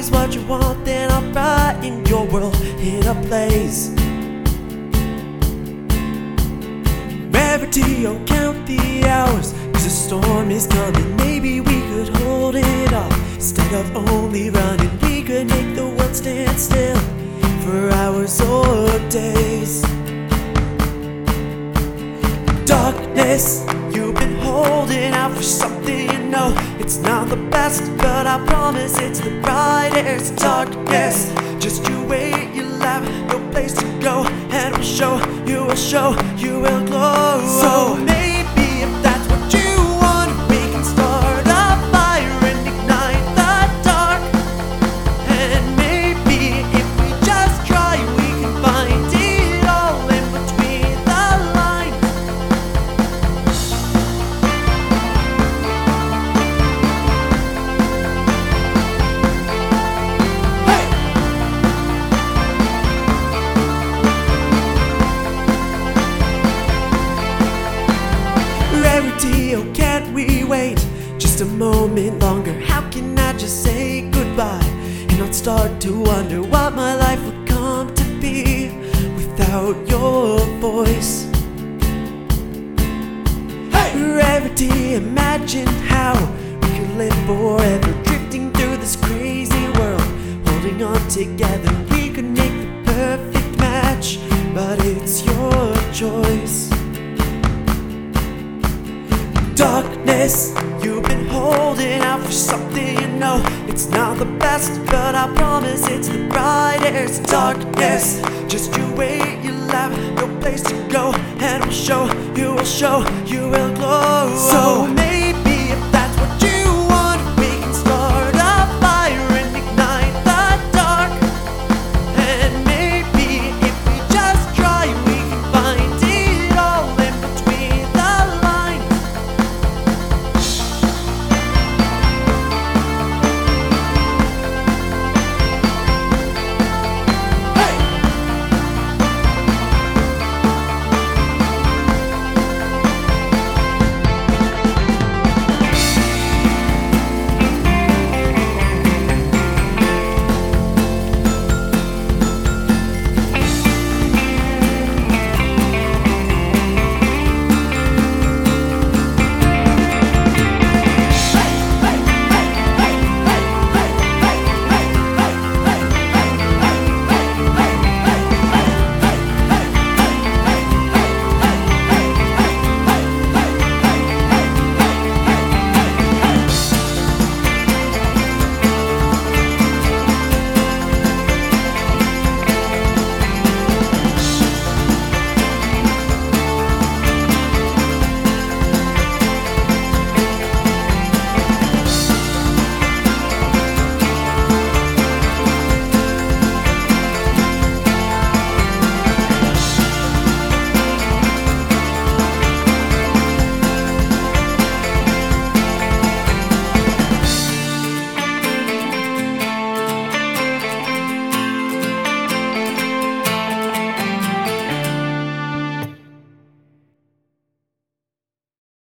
always what you want, then I'll brighten your world in a blaze. Rarity, oh count the hours, 'cause a storm is coming. Maybe we could hold it off. Instead of only running, we could make the world stand still for hours or days. Darkness, you've been holding out for something you know it's not the best, but I promise it's the brightest. Darkness, just you wait, you'll have no place to go, and we'll show, you will glow. So maybe if that's what you want, we can start a fire and ignite the dark. And maybe if we just try, we can find it all in between the lines. Hey! Rarity, oh can't we wait just a moment longer? How can I just say goodbye and not start to wonder what my life would come to be without your voice? Hey! Rarity, imagine how we could live forever, drifting through this crazy world, holding on together. We could make the perfect match, but it's your choice. Darkness, you've been holding out for something you know it's not the best, but I promise it's the brightest. Darkness, just you wait, you'll have no place to go, and we'll show, you will glow. So